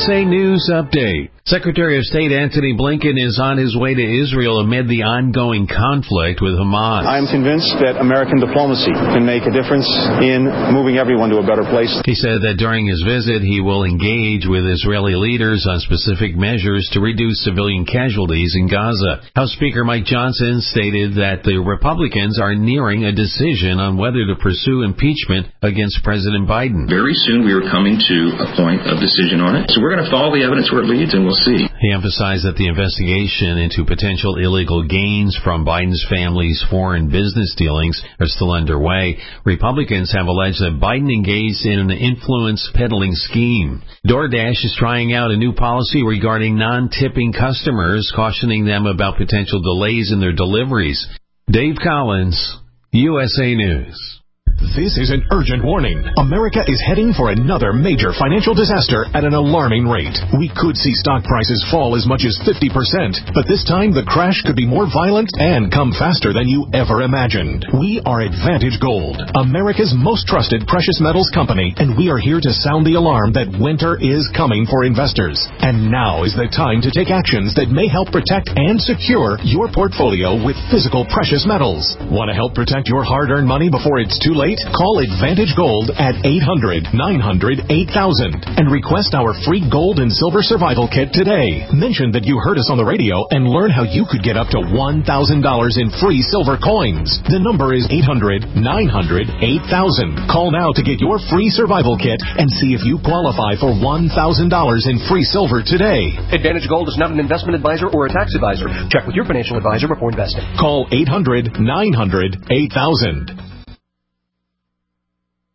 USA News Update. Secretary of State Antony Blinken is on his way to Israel amid the ongoing conflict with Hamas. I am convinced that American diplomacy can make a difference in moving everyone to a better place. He said that during his visit, he will engage with Israeli leaders on specific measures to reduce civilian casualties in Gaza. House Speaker Mike Johnson stated that the Republicans are nearing a decision on whether to pursue impeachment against President Biden. Very soon we are coming to a point of decision on it. So we're going to follow the evidence where it leads, and we'll see. He emphasized that the investigation into potential illegal gains from Biden's family's foreign business dealings are still underway. Republicans have alleged that Biden engaged in an influence peddling scheme. DoorDash is trying out a new policy regarding non-tipping customers, cautioning them about potential delays in their deliveries. Dave Collins, USA News. This is an urgent warning. America is heading for another major financial disaster at an alarming rate. We could see stock prices fall as much as 50%, but this time the crash could be more violent and come faster than you ever imagined. We are Advantage Gold, America's most trusted precious metals company, and we are here to sound the alarm that winter is coming for investors. And now is the time to take actions that may help protect and secure your portfolio with physical precious metals. Want to help protect your hard-earned money before it's too late? Call Advantage Gold at 800-900-8000 and request our free gold and silver survival kit today. Mention that you heard us on the radio and learn how you could get up to $1,000 in free silver coins. The number is 800-900-8000. Call now to get your free survival kit and see if you qualify for $1,000 in free silver today. Advantage Gold is not an investment advisor or a tax advisor. Check with your financial advisor before investing. Call 800-900-8000.